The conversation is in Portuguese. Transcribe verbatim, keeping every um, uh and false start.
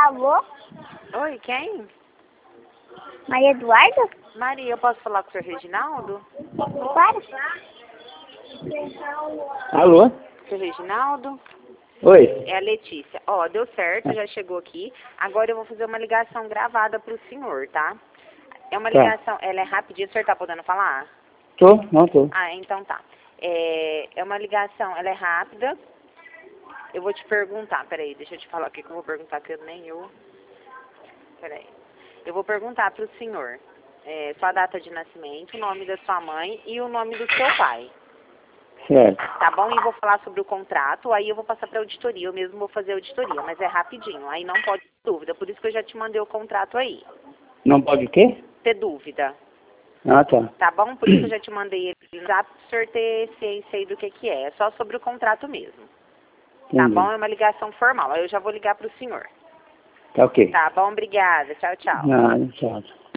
Alô? Oi, quem? Maria Eduarda? Maria, eu posso falar com o senhor Reginaldo? Para. Alô? Senhor Reginaldo? Oi. É a Letícia. Ó, deu certo, já chegou aqui. Agora eu vou fazer uma ligação gravada pro senhor, tá? É uma Tá. ligação, ela é rapidinha, o senhor tá podendo falar? Tô? Não tô. Ah, então tá. É, é uma ligação, ela é rápida. Eu vou te perguntar, peraí, deixa eu te falar o que que eu vou perguntar, que eu nem eu... Peraí. Eu vou perguntar pro senhor é, sua data de nascimento, o nome da sua mãe e o nome do seu pai. Certo. Tá bom? E vou falar sobre o contrato, aí eu vou passar pra auditoria, eu mesmo vou fazer a auditoria, mas é rapidinho, aí não pode ter dúvida, por isso que eu já te mandei o contrato aí. Não pode o quê? Ter dúvida, Ah, tá. tá bom? Por isso que eu já te mandei ele já pro senhor ter ciência aí do que que é, é só sobre o contrato mesmo. Tá Entendi. bom? É uma ligação formal, aí eu já vou ligar pro senhor. Tá ok. Tá bom? Obrigada. Tchau, tchau. Nada, tchau.